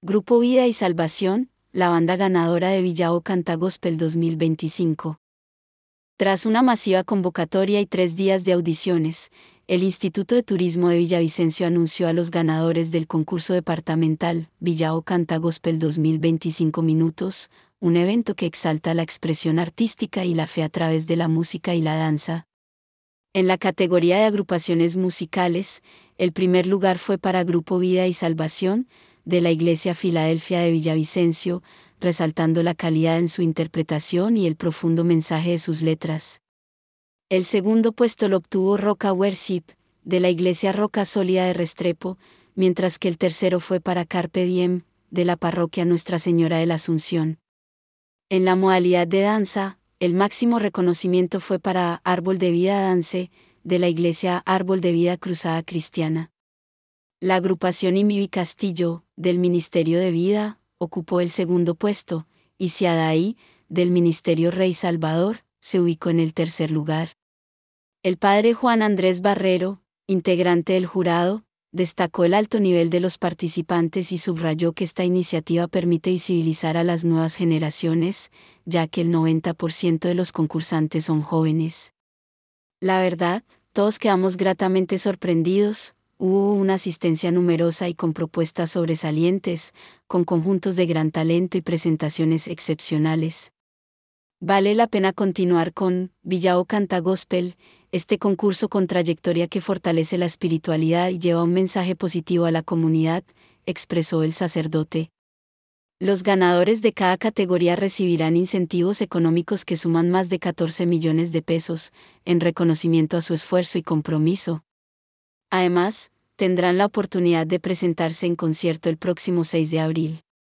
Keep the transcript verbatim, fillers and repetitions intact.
Grupo Vida y Salvación, la banda ganadora de Villao Canta Gospel dos mil veinticinco. Tras una masiva convocatoria y tres días de audiciones, el Instituto de Turismo de Villavicencio anunció a los ganadores del concurso departamental Villao Canta Gospel dos mil veinticinco Minutos, un evento que exalta la expresión artística y la fe a través de la música y la danza. En la categoría de agrupaciones musicales, el primer lugar fue para Grupo Vida y Salvación, de la Iglesia Filadelfia de Villavicencio, resaltando la calidad en su interpretación y el profundo mensaje de sus letras. El segundo puesto lo obtuvo Roca Worship, de la Iglesia Roca Sólida de Restrepo, mientras que el tercero fue para Carpe Diem, de la Parroquia Nuestra Señora de la Asunción. En la modalidad de danza, el máximo reconocimiento fue para Árbol de Vida Dance, de la Iglesia Árbol de Vida Cruzada Cristiana. La agrupación Imivi Castillo, del Ministerio de Vida, ocupó el segundo puesto, y Siadaí, del Ministerio Rey Salvador, se ubicó en el tercer lugar. El padre Juan Andrés Barrero, integrante del jurado, destacó el alto nivel de los participantes y subrayó que esta iniciativa permite visibilizar a las nuevas generaciones, ya que el noventa por ciento de los concursantes son jóvenes. La verdad, todos quedamos gratamente sorprendidos. Hubo una asistencia numerosa y con propuestas sobresalientes, con conjuntos de gran talento y presentaciones excepcionales. Vale la pena continuar con Villao Canta Gospel, este concurso con trayectoria que fortalece la espiritualidad y lleva un mensaje positivo a la comunidad, expresó el sacerdote. Los ganadores de cada categoría recibirán incentivos económicos que suman más de catorce millones de pesos, en reconocimiento a su esfuerzo y compromiso. Además, tendrán la oportunidad de presentarse en concierto el próximo seis de abril.